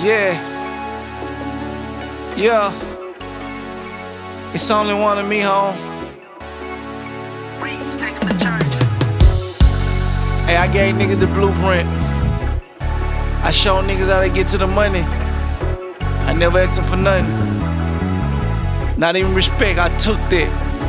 Yeah. Yeah. It's only one of me, home. Reeds take him to church. Hey, I gave niggas the blueprint. I showed niggas how to get to the money. I never asked them for nothing. Not even respect, I took that.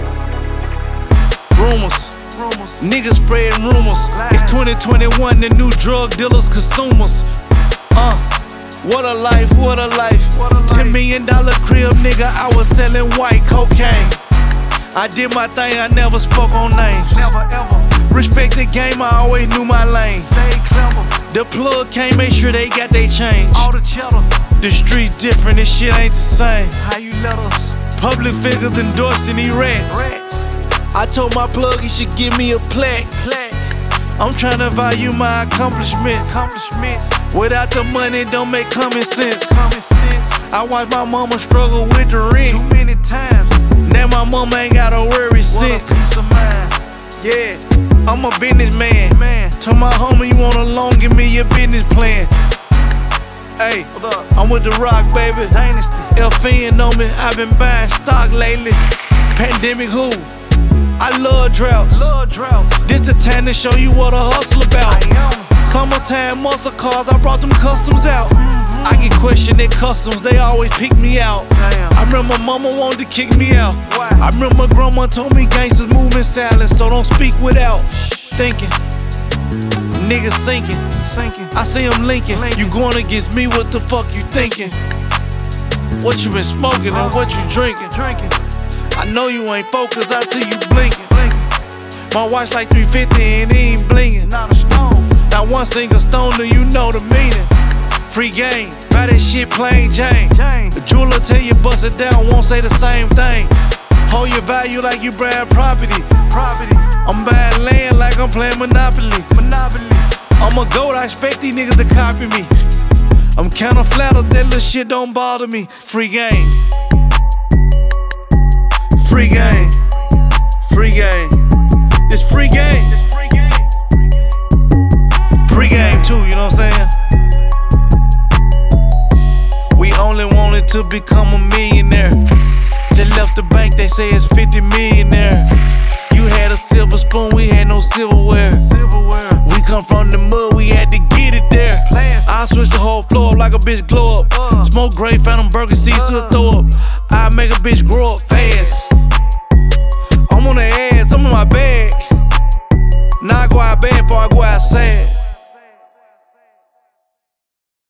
Rumors. Niggas spreading rumors. It's 2021, the new drug dealers, consumers. What a life, what a life. $10 million crib, nigga, I was selling white cocaine. I did my thing, I never spoke on names. Never ever. Respect the game, I always knew my lane. Stay clever. The plug can't make sure they got they change. All the cheddar. The street different, this shit ain't the same. How you let us? Public figures endorsing these rats. I told my plug he should give me a plaque. I'm tryna value my accomplishments. Without the money, don't make common sense. I watched my mama struggle with the rent. Too many times. Now my mama ain't gotta worry What a since. peace of mind. Yeah, I'm a businessman. Man. Tell my homie you want a loan, give me your business plan. Hey, What up? I'm with the rock, baby. Dynasty. LFN on me, I've been buying stock lately. Pandemic who? I love droughts. Love droughts. This the time to show you what a hustle about. I am. Summertime muscle cars, I brought them customs out. I get questioned at customs, they always pick me out. Damn. I remember mama wanted to kick me out. Why? I remember grandma told me gangsters move in silence, so don't speak without thinking. Niggas sinking. Sinking. I see them linking. You going against me, what the fuck you thinking? What you been smoking and what you drinking? Drinking. I know you ain't focused, I see you blinking. Blinking. My watch like 350 and it ain't blinging. Not a stone. Not one single stone, do you know the meaning? Free game, buy that shit plain Jane. The jeweler tell you bust it down, won't say the same thing. Hold your value like you buying property. Property. I'm buying land like I'm playing Monopoly. Monopoly. I'm a goat, I expect these niggas to copy me. I'm kinda flattered, that little shit don't bother me. Free game. Free game. Free game. It's free game. Free game too, you know what I'm saying? We only wanted to become a millionaire. Just left the bank, they say it's 50 million there. You had a silver spoon, we had no silverware. We come from the mud, we had to get it there. I switch the whole floor up like a bitch glow up. Smoke great, Phantom burger seeds to throw up. I make a bitch grow up fast. I'm on the ass, I'm in my bag. Now I go out bad before I go out sad.